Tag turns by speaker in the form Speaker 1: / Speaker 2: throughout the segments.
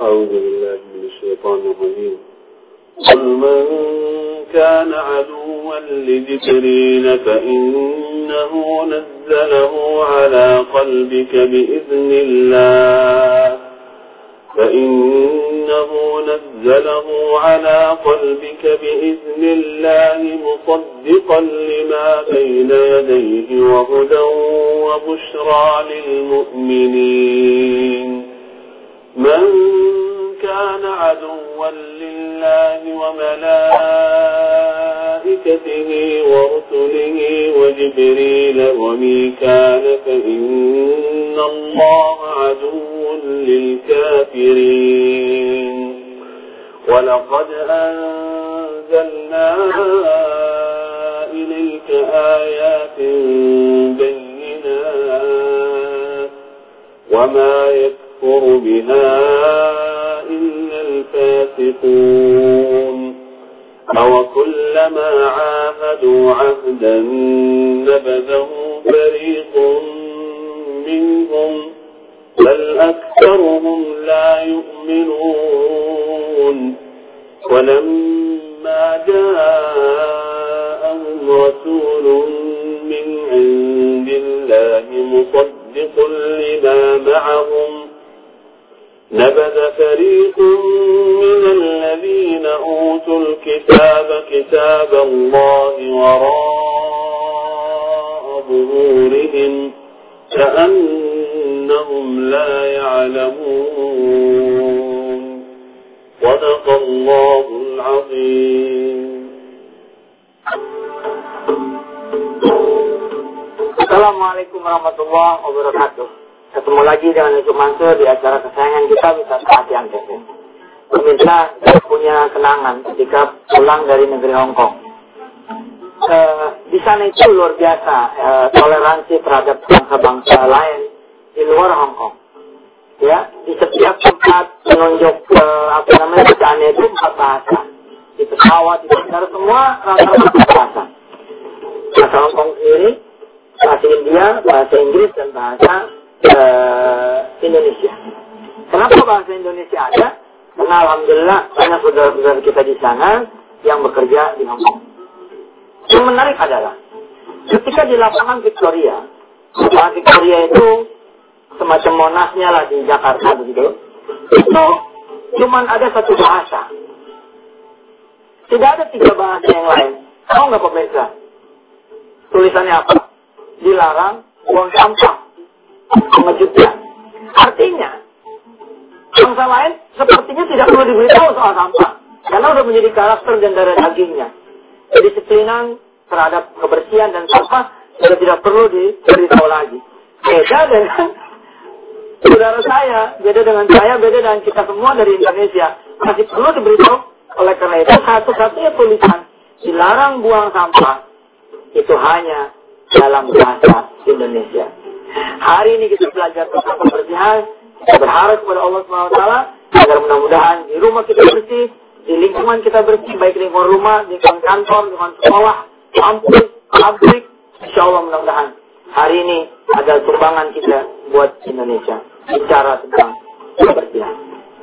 Speaker 1: أعوذ بالله من الشيطان الرجيم. قل من كان عدوا لجبريل فإنه نزله على قلبك بإذن الله مصدقا لما بين يديه وهدى وبشرى للمؤمنين. من كان عدوا لله وملائكته ورسله وجبريل وميكال فإن الله عدو للكافرين. ولقد أنزلنا إليك آيات بينات وما يكفر بها إلا الفاسقون. أوكلما عاهدوا عهدا نبذه فريق منهم بل أكثرهم لا يؤمنون. ولما جاءهم رسول من عند الله مصدق لما معهم نبذ فريق من الذين أوتوا الكتاب كتاب الله وراء ظهورهم كأنهم لا يعلمون. صدق الله العظيم.
Speaker 2: Assalamualaikum warahmatullahi wabarakatuh. Ketemu lagi dengan Yusuf Mansur di acara kesayangan kita, Wisata Hati Antv. Pemirsa, saya punya kenangan ketika pulang dari negeri Hong Kong. Di sana itu luar biasa toleransi terhadap bangsa-bangsa lain di luar Hong Kong. Ya, di setiap tempat menunjuk bacaannya itu 4 bahasa. Di pesawat, di bandara, semua rata-rata bahasa. Bahasa Hong Kong sendiri, bahasa India, bahasa Inggris, dan bahasa Indonesia. Kenapa bahasa Indonesia ada? Karena alhamdulillah banyak saudara-saudara kita di sana yang bekerja di Hong Kong. Yang menarik adalah ketika di lapangan Victoria itu semacam Monasnya lah di Jakarta begitu, itu cuma ada 1 bahasa. Tidak ada 3 bahasa yang lain. Tahu nggak pemirsa? Tulisannya apa? Dilarang buang sampah. Mengejutkan. Artinya, bangsa lain sepertinya tidak perlu diberitahu soal sampah. Karena sudah menjadi karakter dan darah dagingnya. Kedisiplinan terhadap kebersihan dan sampah sudah tidak perlu diberitahu lagi. Beda dengan saudara saya, beda dengan saya, beda dengan kita semua dari Indonesia. Masih perlu diberitahu. Oleh karena itu, satu-satunya tulisan dilarang buang sampah itu hanya dalam bahasa Indonesia. Hari ini kita belajar tentang kebersihan. Kita berharap kepada Allah SWT agar mudah-mudahan di rumah kita bersih, di lingkungan kita bersih, baik lingkungan rumah, lingkungan kantor, lingkungan sekolah, kampus, pabrik. Insya Allah mudah-mudahan hari ini ada sumbangan kita buat Indonesia. Bicara tentang kebersihan.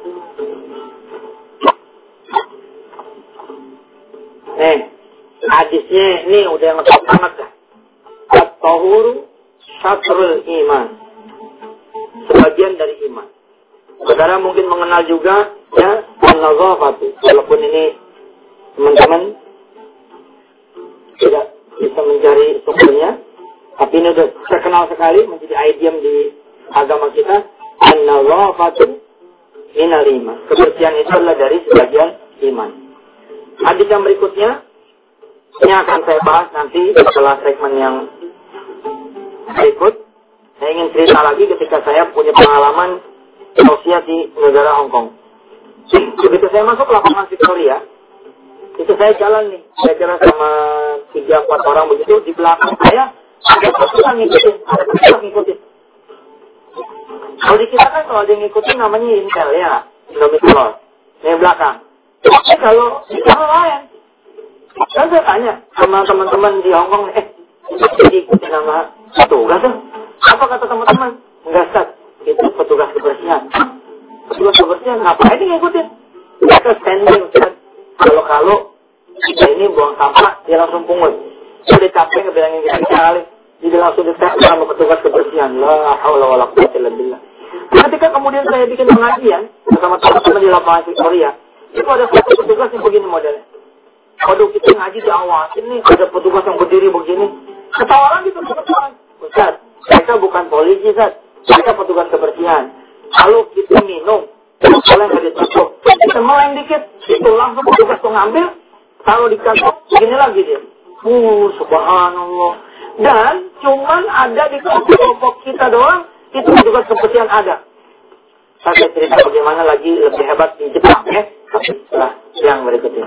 Speaker 2: Hadisnya ini udah yang lengkap banget dah. At-tahuru syatrul iman. Sebagian dari iman. Saudara mungkin mengenal juga ya an-nazafatu. Walaupun ini teman-teman tidak bisa mencari sumbernya, tapi ini sudah terkenal sekali menjadi idiom di agama kita. An-nazafatu minal iman. Kebersihan itu adalah dari sebagian iman. Hadis yang berikutnya ini akan saya bahas nanti setelah segmen yang berikut. Saya ingin cerita lagi ketika saya punya pengalaman sosial di negara Hong Kong. Begitu saya masuk lapangan Victoria, itu saya jalan nih, saya kira sama 3-4 orang begitu, di belakang saya ada pasukan ngikutin, ada pasukan ngikutin. Kalau di kita kan kalau ada yang ngikutin namanya intel ya, Indomitron, di belakang. Tapi kalau di sana lain, kan saya tanya sama teman-teman di Hong Kong, ikutin nama petugas tuh. Apa kata teman-teman? Enggak, Ustaz, itu petugas kebersihan. petugas kebersihan ngapain ngikutin? Mereka standing kan. Kalau kita ini buang sampah, dia langsung pungut. Sudah capek ngebilangin kita kali, jadi langsung dites sama petugas kebersihan. La haula wala quwwata illa billah. Ketika kemudian saya bikin pengajian bersama teman-teman di lapangan Victoria, itu ada satu petugas yang begini modelnya. Waduh, kita ngaji diawasin nih, ada petugas yang berdiri begini. Ketawaran gitu, ketawaran. Ustaz, mereka bukan polisi, Ustaz. Mereka petugas kebersihan. Kalau kita minum, kalau nggak ditutup, kita meleng dikit, itu langsung petugas tuh ngambil, taruh di kantong, begini lagi dia. Subhanallah. Dan cuman ada di kelompok kita doang, itu petugas kebersihan ada. Saya cerita bagaimana lagi lebih hebat di Jepang, ya. Setelah yang berikutnya.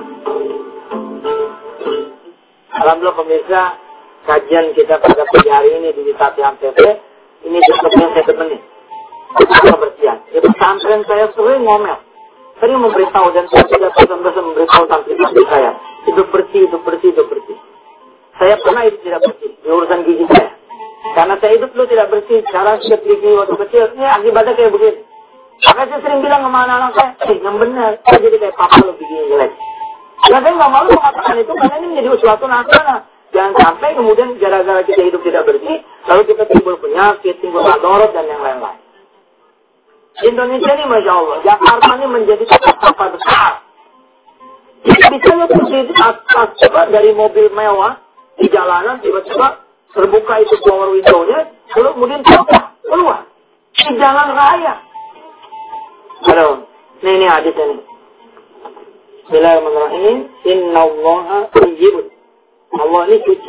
Speaker 2: Alhamdulillah pemirsa, kajian kita pada pagi hari ini di Wisata TV, ini sebetulnya saya temani. Kebersihan. Di pesantren saya sering ngomel. Sering memberitahu dan saya juga terus memberitahu santri-santri saya. Hidup bersih, hidup bersih, hidup bersih. Saya pernah hidup tidak bersih di urusan gigi saya. Karena saya hidup dulu tidak bersih. Sekarang siap gigi waktu kecil. Ini akibatnya kayak begini. Maka saya sering bilang sama anak-anak saya, yang benar. Saya jadi kayak papa lo giginya jelek. Nah, saya nggak malu mengatakan itu karena ini menjadi suatu nasana. Jangan sampai kemudian gara-gara kita hidup tidak bersih, lalu kita timbul penyakit, timbul madorot dan yang lain-lain. Indonesia ini Masya Allah, Jakarta ini menjadi kota besar. Bisa coba dari mobil mewah di jalanan tiba-tiba terbuka itu power window-nya, lalu kemudian keluar di jalan raya. Halo, ini hadisnya nih. Bismillahirrahmanirrahim. Innallaha tayyibun. Allah ini suci.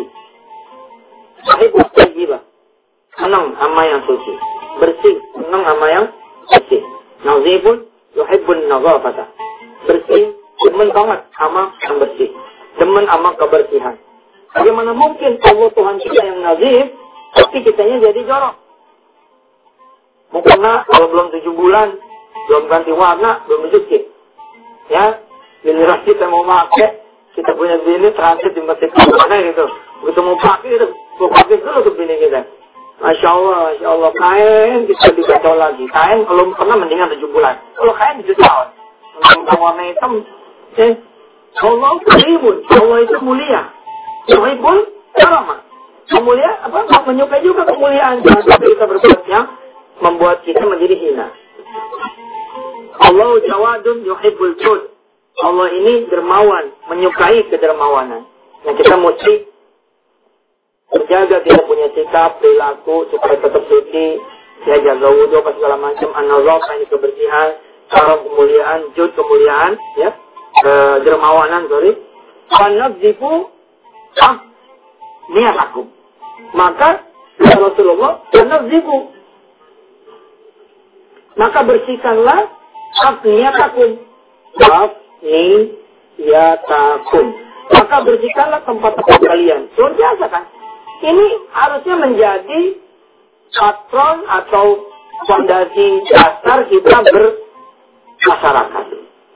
Speaker 2: Sahibut tayyibah. Senang sama yang suci. Bersih. Senang sama yang bersih. Nazifun yuhibbun nazafata. Bersih. Demen banget sama yang bersih. Demen sama kebersihan. Bagaimana mungkin Allah Tuhan kita yang nazif, tapi kitanya jadi jorok? Mungkin kalau belum 7 bulan, belum ganti warna, belum dicuci. Ya, giliran kita mau pakai, kita punya bini transit di masjid mana gitu. Begitu mau pakai itu, mau pakai dulu ke bini kita. Masya Allah, kain bisa dikacau lagi. Kain kalau pernah mendingan 7 bulan. Kalau kain 7 tahun. Untuk warna hitam, Allah karibun, Allah itu mulia. Karibun, karama. Kemuliaan, menyukai juga kemuliaan. Jangan sampai kita berbuat yang membuat kita menjadi hina. Allah jawadun yuhibbul jud. Allah ini dermawan, menyukai kedermawanan. Nah, kita mesti menjaga kita punya sikap, perilaku supaya tetap suci, ya jaga wudhu apa segala macam, an-nazafah ini kebersihan, karam kemuliaan, jud kemuliaan, ya, dermawanan, Fanadzifu niyatakum. Maka Rasulullah fanadzifu. Maka bersihkanlah niyatakum. Niyatakum. Maka bersihkanlah tempat-tempat kalian. Luar biasa kan? Ini harusnya menjadi patron atau fondasi dasar kita bermasyarakat.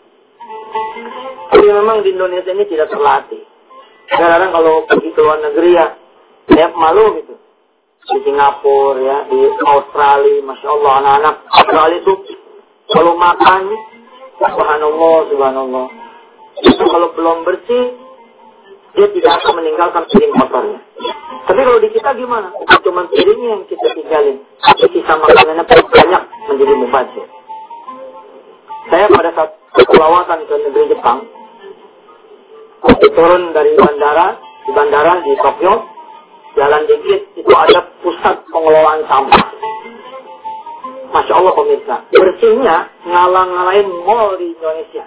Speaker 2: Tapi memang di Indonesia ini tidak terlatih. Kadang-kadang kalau pergi ke luar negeri ya, saya malu gitu. Di Singapura ya, di Australia, Masya Allah, anak-anak Australia itu kalau makan, subhanallah. Itu kalau belum bersih, dia tidak akan meninggalkan piring kotornya. Tapi kalau di kita gimana? Bukan cuma piringnya yang kita tinggalin, tapi sisa makanannya banyak menjadi mubazir. Saya pada saat pelawatan ke negeri Jepang, waktu turun dari di bandara di Tokyo, jalan dikit itu ada pusat pengelolaan sampah. Masya Allah pemirsa, bersihnya ngalang-ngalain mall di Indonesia.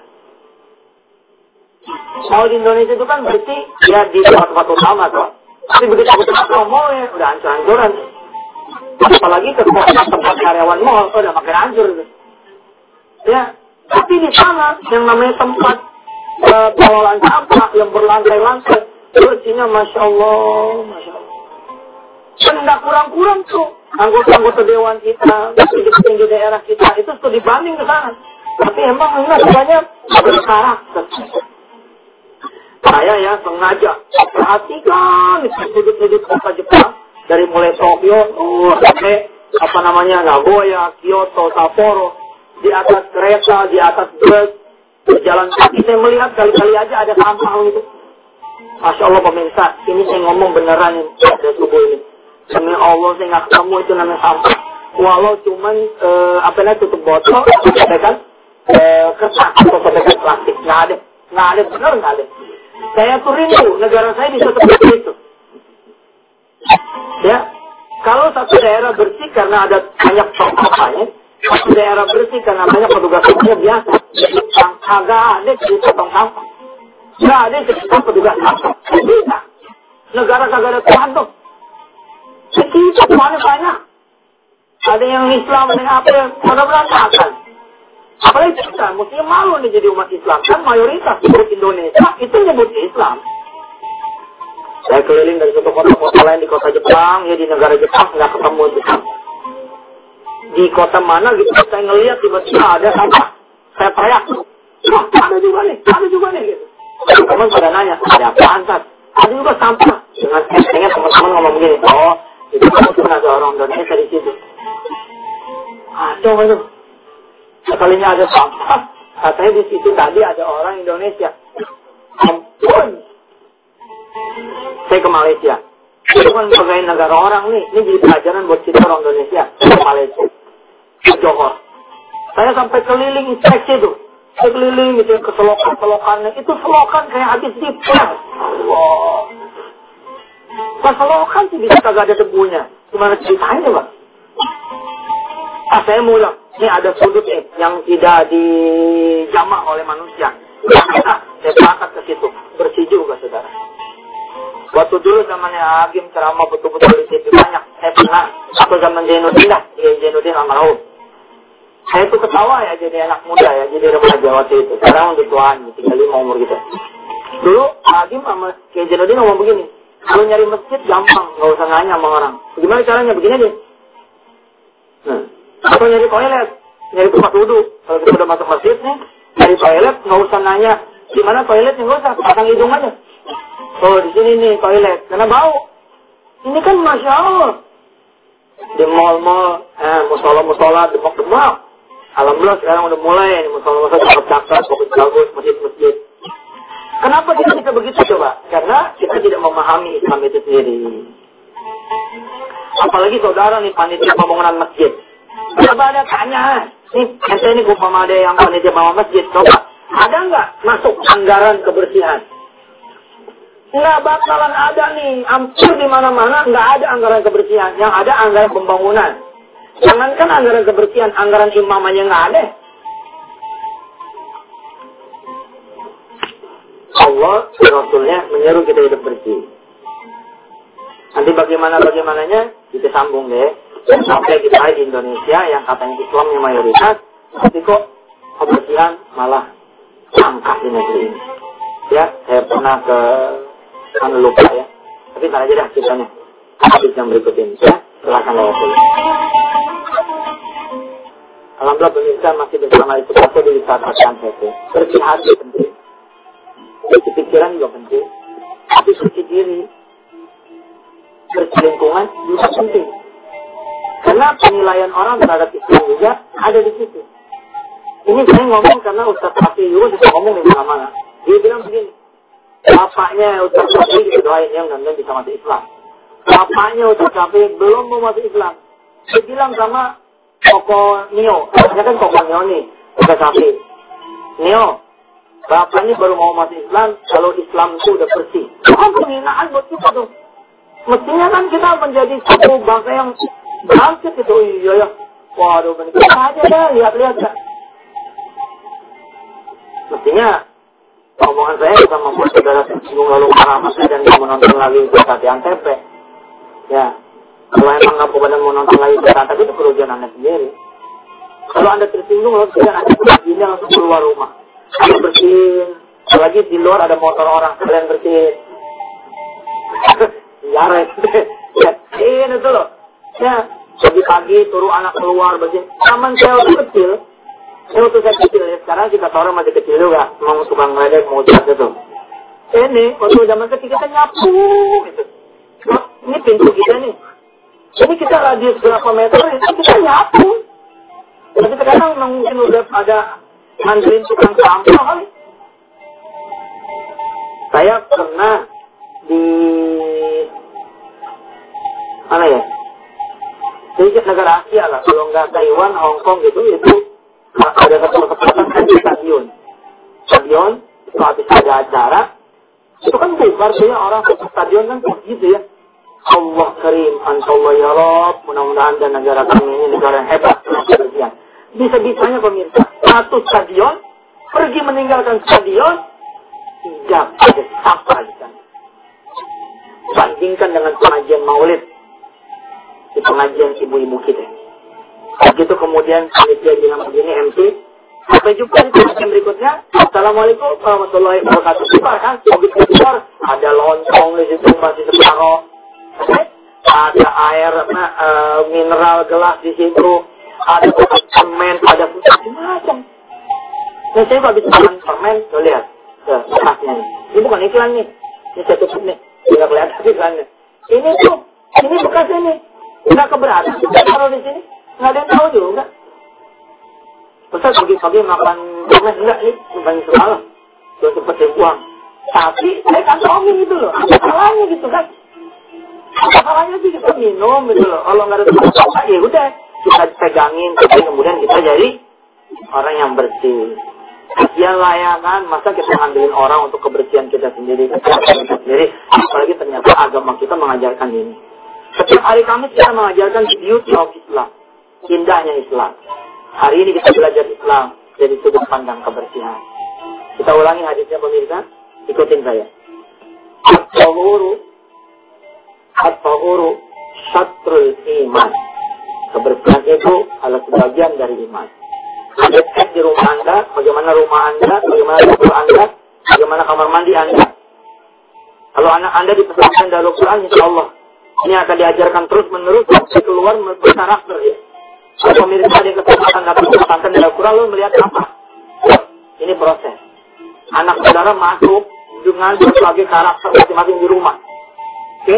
Speaker 2: Mall di Indonesia itu kan bersih ya di tempat-tempat utama tuh. Tapi begitu ke mall ya udah hancur-hancuran. Apalagi ke tempat karyawan mall udah makin hancur gitu. Ya, tapi di sana yang namanya tempat pengelolaan sampah yang berlantai-lantai, bersihnya Masya Allah. Dan tidak kurang-kurang tuh anggota-anggota dewan kita, petinggi daerah kita itu tuh dibanding ke sana. Tapi emang enggak semuanya berkarakter. Saya ya sengaja perhatikan sudut-sudut kota Jepang dari mulai Tokyo sampai Nagoya, Kyoto, Sapporo. di atas kereta, di atas bus, berjalan kaki, saya melihat kali-kali aja ada sampah gitu. Masya Allah pemirsa, ini saya ngomong beneran ini, pada subuh ini. Demi Allah saya nggak ketemu itu namanya sampah. Walau cuman tutup botol, sobekan kertas atau sobekan plastik, nggak ada, bener nggak ada. Saya tuh rindu negara saya bisa seperti itu. Ya, kalau satu daerah bersih karena ada banyak sampahnya, satu daerah bersih karena banyak petugas-petugasnya biasa. Agak ada di potong sampah, nggak ada sekitar petugas sampah. Bisa. Negara kagak ada Tuhan tuh. Kita Tuhannya banyak. Ada yang Islam, ada yang apa yang pada berantakan. Apalagi kita, mestinya malu nih jadi umat Islam. Kan mayoritas di Indonesia itu nyebut Islam. Saya keliling dari satu kota-kota lain di kota Jepang, ya di negara Jepang nggak ketemu Jepang. Di kota mana gitu, saya ngelihat tiba-tiba ada sampah. Saya teriak, wah ada juga nih gitu. Teman-teman pada nanya, ada apaan Tat? Ada juga sampah. Dengan teman-teman ngomong begini, oh itu kan ada orang Indonesia di situ. Aduh. Sekalinya ada sampah, katanya di situ tadi ada orang Indonesia. Ampun. Saya ke Malaysia. Itu kan sebagai negara orang nih. Ini jadi pelajaran buat kita orang Indonesia. Ke Malaysia. Ke Johor. Saya sampai keliling inspeksi tuh. Saya keliling gitu ke selokan-selokannya. Itu selokan kayak habis dipel. Allah. Pas selokan sih bisa kagak ada debunya. Gimana ceritanya Pak? Saya mulai. Ini ada sudut yang tidak dijamah oleh manusia. Saya berangkat ke situ. Bersih juga saudara. Waktu dulu zamannya Agim ceramah betul-betul di situ banyak. Saya pernah atau zaman Zainuddin lah. Zainuddin almarhum. Saya tuh ketawa ya jadi anak muda ya. Jadi remaja waktu itu. Sekarang udah tuaan. 35 umur gitu. Dulu Agim sama Zainuddin ngomong begini. Kalau nyari masjid gampang. Gak usah nanya sama orang. Gimana caranya? Begini aja. Atau nyari toilet, nyari tempat wudhu. Kalau kita udah masuk masjid nih, nyari toilet, nggak usah nanya di mana toiletnya, nggak usah, pasang hidung aja. Oh di sini nih toilet, karena bau. Ini kan masya Allah. Di mall-mall, musola, demak-demak. Alhamdulillah sekarang udah mulai, musola-musola cakep-cakep, bagus-bagus, masjid-masjid. Kenapa kita bisa begitu coba? Karena kita tidak memahami Islam itu sendiri. Apalagi saudara nih panitia pembangunan masjid. Coba ada tanya, nih, ini umpama ada yang panitia bangun masjid, coba, ada nggak masuk anggaran kebersihan? Nggak bakalan ada nih, hampir di mana-mana nggak ada anggaran kebersihan, yang ada anggaran pembangunan. Jangankan anggaran kebersihan, anggaran imam aja nggak ada. Allah, Rasulnya menyeru kita hidup bersih. Nanti bagaimananya, kita sambung deh. Sampai kita di Indonesia yang katanya Islamnya mayoritas, tapi kok kebersihan malah angkat di negeri ini. Ya, saya pernah ke mana lupa ya. Tapi ntar aja dah ceritanya. Habis yang berikut ini ya. Silakan lewat dulu. Alhamdulillah pemirsa masih bersama itu satu di wisata Santet. Bersih hati penting. Bersih pikiran juga penting. Tapi bersih diri, bersih lingkungan juga penting. Karena penilaian orang terhadap Islam juga ada di situ. Ini saya ngomong karena Ustaz Rafi Yus bisa ngomong di mana-mana. Dia bilang begini, bapaknya Ustaz Rafi didoain ya mudah-mudahan bisa masuk Islam. Bapaknya Ustaz Rafi belum mau masuk Islam. Dia bilang sama Koko Nio, bapaknya kan Koko Nio nih, Ustaz Rafi. Nio, bapak ini baru mau masuk Islam kalau Islam itu udah bersih. Itu kan penghinaan buat kita tuh. Mestinya kan kita menjadi satu bangsa yang bangkit itu, iya ya. Waduh, bener aja dah, lihat-lihat dah. Mestinya omongan saya bisa membuat saudara tersinggung lalu marah dan mau menonton lagi Ustaz yang tepe. Ya, kalau emang nggak pada mau nonton lagi Ustaz itu kerugian Anda sendiri. Kalau Anda tersinggung lalu kemudian Anda begini langsung keluar rumah. Anda bersihin, apalagi di luar ada motor orang, kalian bersihin. Ya, ini tuh loh. Ya, pagi-pagi turun anak keluar bersihin. Taman saya waktu kecil. Ini waktu saya kecil ya. Sekarang si kata orang masih kecil juga. Mau suka ngeledek, mau cat itu. Ini, waktu zaman kecil kita nyapu. Gitu. Nah, ini pintu kita nih. Ini kita radius berapa meter, ini kita nyapu. Tapi sekarang mungkin udah pada nganterin tukang sampah kali. Saya pernah di mana ya? Di negara Asia lah, kalau nggak Taiwan, Hong Kong gitu, itu ada kesempatan di stadion. Stadion, itu habis ada acara, itu kan bubar tuh ya, orang ke stadion kan gitu ya. Allah karim, Antallah ya Rob, mudah-mudahan dan negara kami ini negara yang hebat. Bisa-bisanya pemirsa, satu stadion, pergi meninggalkan stadion, tidak ada sampah di sana. Bandingkan dengan pengajian maulid, di pengajian ibu-ibu kita. Begitu kemudian panitia bilang begini MC, sampai jumpa di pengajian berikutnya. Assalamualaikum warahmatullahi wabarakatuh. Bukan kan? Begitu ada lontong di situ masih separoh. Ada air mineral gelas di situ, ada permen, ada macam. Nah, saya habis makan permen, tuh lihat, bekasnya nih. Ini bukan iklan nih, ini saya tutup nih, tidak kelihatan iklannya. Ini bekasnya nih, nggak keberatan, kita taruh di sini, nggak ada yang tahu juga. Ustaz pagi-pagi makan permen enggak nih, banyak semalam, tuh seperti uang. Tapi saya kantongin gitu loh, apa salahnya gitu kan? Apa salahnya sih kita minum gitu loh. Kalau nggak ada apa-apa ya udah kita pegangin, tapi kemudian kita jadi orang yang bersih. Kasian lah ya kan, masa kita ngambilin orang untuk kebersihan kita sendiri, apalagi ternyata agama kita mengajarkan ini. Setiap hari Kamis kita mengajarkan beauty of Islam, indahnya Islam. Hari ini kita belajar Islam dari sudut pandang kebersihan. Kita ulangi hadisnya pemirsa, ikutin saya. At-tahuru syatrul iman. Kebersihan itu adalah sebagian dari iman. Ada cek di rumah Anda, bagaimana rumah Anda, bagaimana dapur Anda, bagaimana kamar mandi Anda. Kalau anak Anda dipesantren dari Al-Quran, insya Allah ini akan diajarkan terus menerus sampai keluar berkarakter ya. Kalau pemirsa ada kesempatan datang ke pesantren dari Al-Quran, lo melihat apa? Ini proses. Anak saudara masuk dengan berbagai karakter masing-masing di rumah. Oke?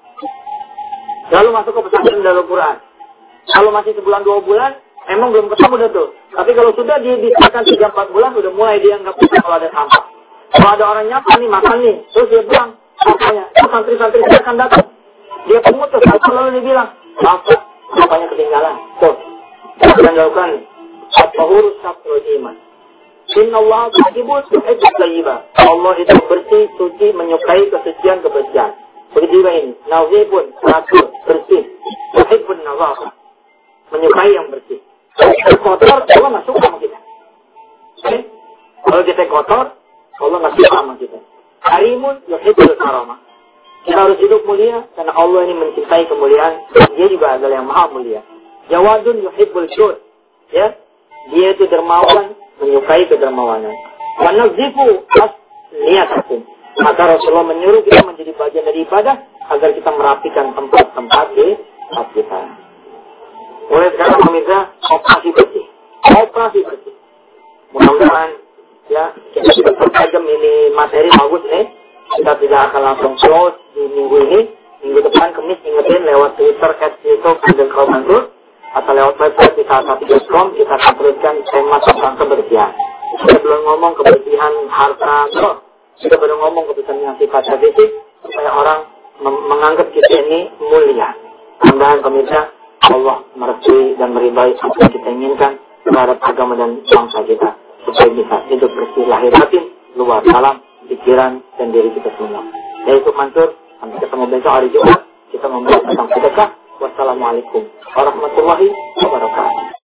Speaker 2: Lalu masuk ke pesantren dari Al-Quran. Kalau masih sebulan 2 bulan, emang belum ketemu dah tuh. Tapi kalau sudah dia disahkan 3-4 bulan, udah mulai dia nggak bisa kalau ada sampah. Kalau ada orang nyapa nih, makan nih, terus dia bilang, sampahnya, santri-santri saya akan datang. Dia pungut tuh, lalu dia bilang, sampahnya ketinggalan. Tuh, kita akan lakukan at-tahuru syatrul iman. Inna Allah ta'ibun suhibut tayyibah. Allah itu bersih, suci, menyukai kesucian, kebersihan. Begitu juga ini, nazifun, teratur, bersih, suhibun nazafah, menyukai yang bersih. Kalau kotor, Allah nggak suka sama kita. Okay? Kalau kita kotor, Allah nggak suka sama kita. Karimun yuhibbul karamah. Kita harus hidup mulia karena Allah ini mencintai kemuliaan. Dia juga adalah yang maha mulia. Jawadun yuhibbul jud. Ya, dia itu dermawan, menyukai kedermawanan. Wa nazifu asliyatakum. Maka Rasulullah menyuruh kita menjadi bagian dari ibadah agar kita merapikan tempat-tempat di tempat kita. Mulai sekarang pemirsa, operasi bersih. Operasi bersih. Mudah-mudahan ya kita sudah bertajam ini materi bagus nih. Kita tidak akan langsung close di minggu ini. Minggu depan Kamis ingetin lewat Twitter @youtube_Mansur atau lewat website kita.com kita akan teruskan tema tentang kebersihan. Kita belum ngomong kebersihan harta, kita baru ngomong kebersihan yang sifatnya fisik supaya orang menganggap kita ini mulia. Mudah-mudahan pemirsa Allah merestui dan meridai apa yang kita inginkan terhadap agama dan bangsa kita supaya bisa hidup bersih lahir batin, luar dalam, pikiran dan diri kita semua. Yaitu Mansur, sampai ketemu besok hari Jumat kita membahas tentang sedekah. Wassalamualaikum warahmatullahi wabarakatuh.